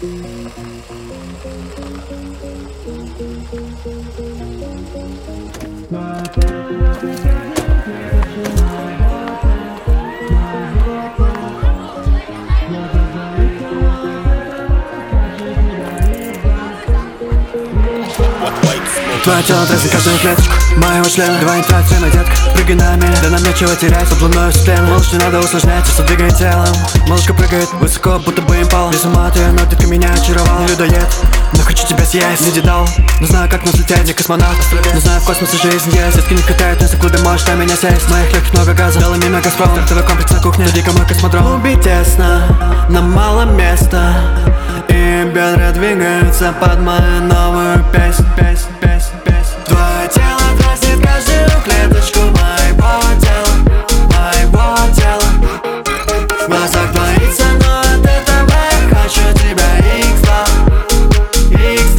Твое тело трясет каждую клеточку моего члена. Давай не трать время, детка, прыгай на меня. Да нам нечего терять, облуною стену. Малыш, не надо усложнять, просто двигай телом. Малышка прыгает высоко, будто бы импал. Без ума ты, но детка меня очаровал. Не людоед, но хочу тебя съесть. Не дедал, не знаю, как нас лететь, я космонавт. Не знаю, в космосе жизнь есть. Детки не катают, на секунды можешь на меня сесть. В моих легких много газа, белый мимо Газпром. Стартовый комплекс на кухне, дико мой космодром. Клубе тесно, нам мало места, и бедра двигаются под мою новую песню. Твое тело тратит каждую клеточку моего тела. В глазах двоится, но от этого я хочу тебя X2.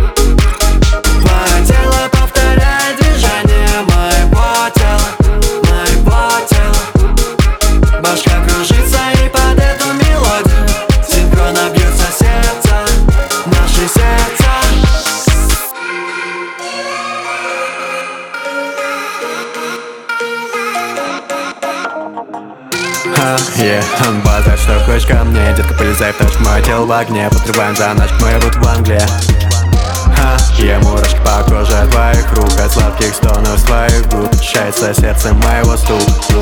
Твое тело повторяет движение моего тела. Башка кружится, и под эту мелодию синхронно бьются сердца, наши сердца. Базар, что хочешь ко мне, детка, полезай в точку, мое тело в огне. Подрываем заначку, но я буду в Англии. Мурашки по коже от твоих рук, от сладких стонов с твоих губ. Ощущается сердце моего стук.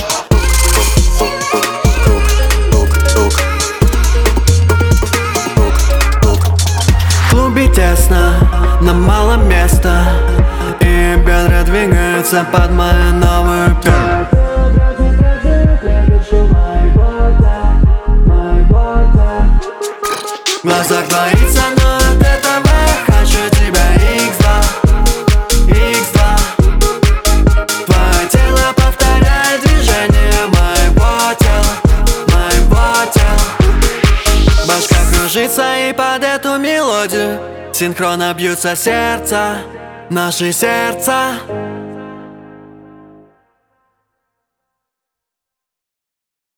В клубе тесно, нам мало места, и бедра двигаются под мою новую песню. В глазах двоится, но от этого я хочу тебя X2. Твое тело повторяет движение моего тела. Башка кружится, и под эту мелодию синхронно бьются сердца, наши сердца.